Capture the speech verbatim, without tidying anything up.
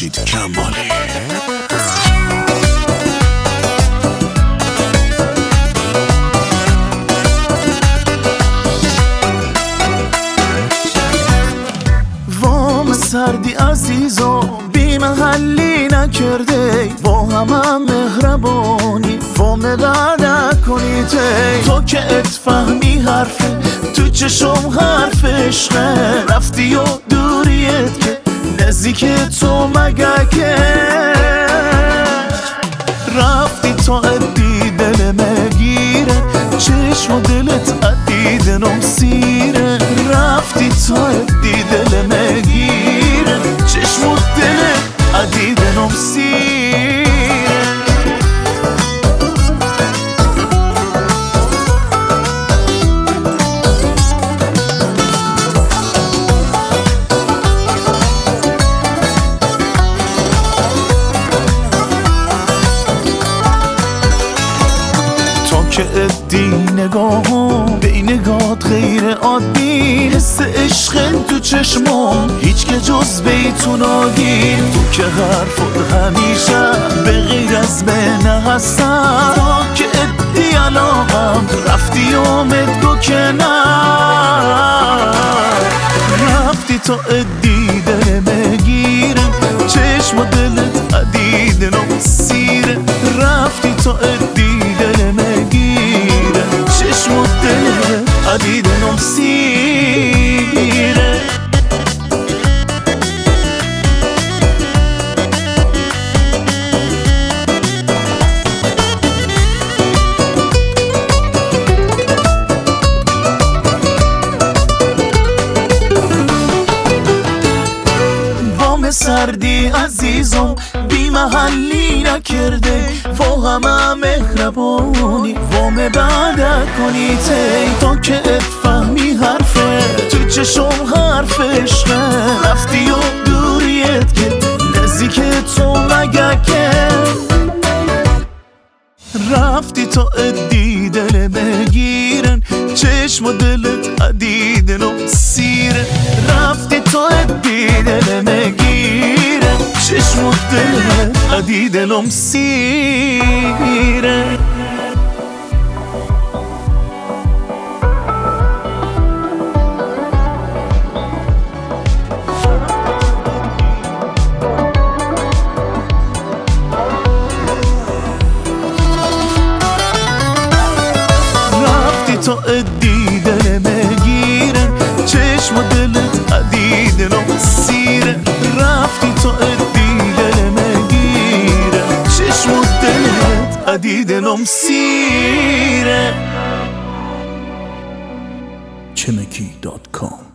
مجید کمالی. وام سردی عزیزم بی محلی نکرده، با همه مهربانی وام بعد کنی تی. تو که اتفهمی حرفه تو چشم حرف عشقه، رفتی و دوریت که نزدیک تو مگه که رفتی تا ادی دل مگیره، چشم و دلت عدیدنم سیره. رفتی تا ادی دل مگیره، چشم و دلت عدیدنم سیره. که ادی نگاهم به این نگات غیر عادی، حس عشق تو چشمام هیچ که جز بیتون آگیر. تو که حرفت همیشه به غیر از بینه هستم، تا که ادی علاقم رفتی آمد گو که نه. رفتی تا ادی دل مگیرم، چشم و دلت عدیدنم سیره. رفتی تا ادی دل مگیرم، چشم و دلت عدیدنم سیره. سردی عزیزم بی محلی نکرده، با همه مهربانی وام بعد کنی تی. تا که اتفهمی حرفه تو چشم حرف عشقه، رفتی و دوریت که نزدیک تو مگه که رفتی تا ادی دل بگیرن، چشم و دلت عدیدنم سیره. رفتی تا ادی دل بگیرن، چشم و دلت عدیدنم سیره. تا ادی دل مگیرن، چشم و دلت عدیدنم سیره. رفتی تا ادی دل مگیرن، چشم و دلت عدیدنم سیره. چمکی دات کام